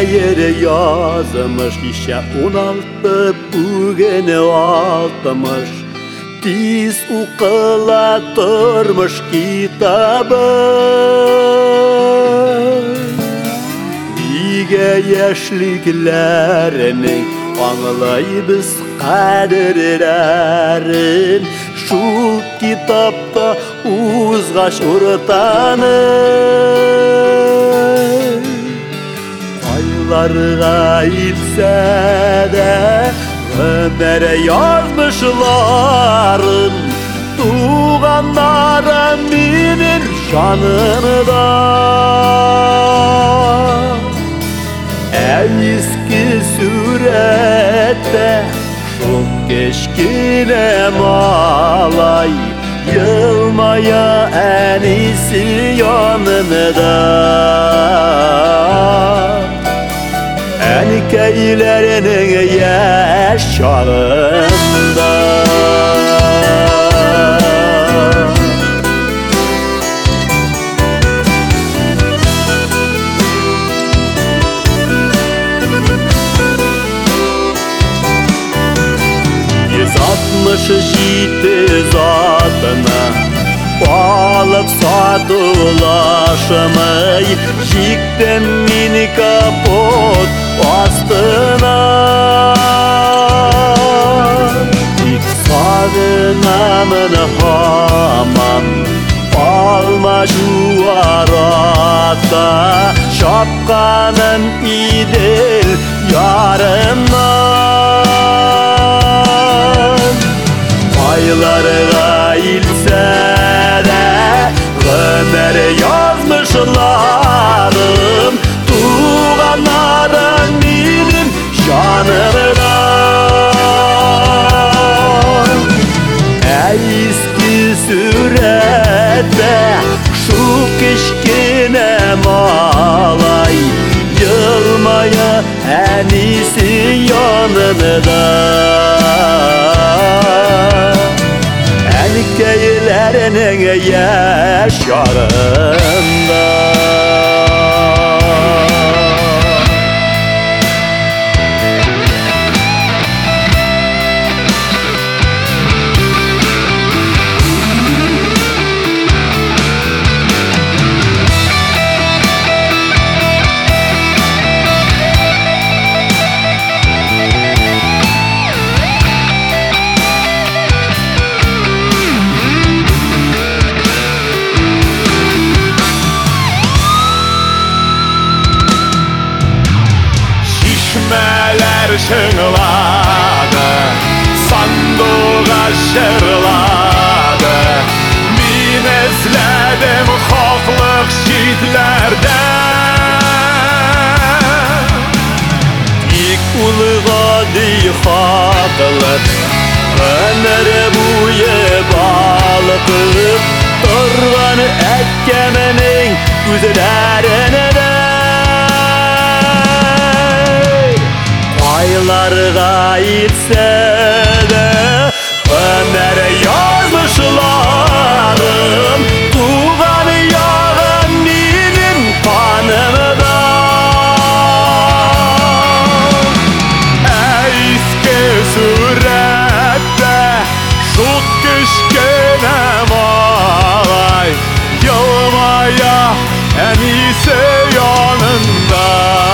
şehir yazmış işe 16 bugün 60 Tiz ukula durmuş kitabı Bige yaşlıklarının anlayıbız kaderlerin Şu kitapta uzgaş urtanır Aylarga ilse de Ömer'e yazmışların Tuğanlara minin şanında Eski surette çok keşkine malay Yılmaya en iyisi yanında Enkeylerinin yaşarında Şişti zatına Bağlıp satılaşmayı Yıktım mini kapot astına İlk sadınamın hamam Alma şu arada Şapkanın idil yarından Aylarga ilse de Ömer'e yazmışlarım Tuğanlarım benim şanımda Eski surette şu kişkine malay Yılmaya en iyisi yanında Enkeylerinin yaşarında Şınladı, sandığa şırladı Min esledim hoflıq şidlerden İlk uluğa diyhatlık Ömer buye balıkıp Durgan ekkemenin güzlerine de Aylarga itse de Ömer'e yazmışlarım Tuğan yağın benim kanımda Eski surette şu kışkine malay Yılmaya en iyisi yanında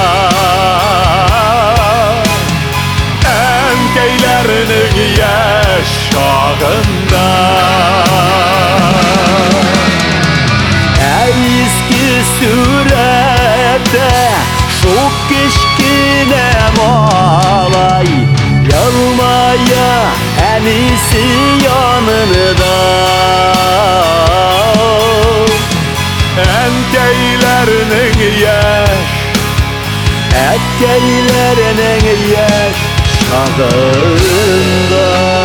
Enkeylerinin yaşağında Eski surette şu kişkine malay Yılmaya en iyisi yanında Enkeylerinin yaşağında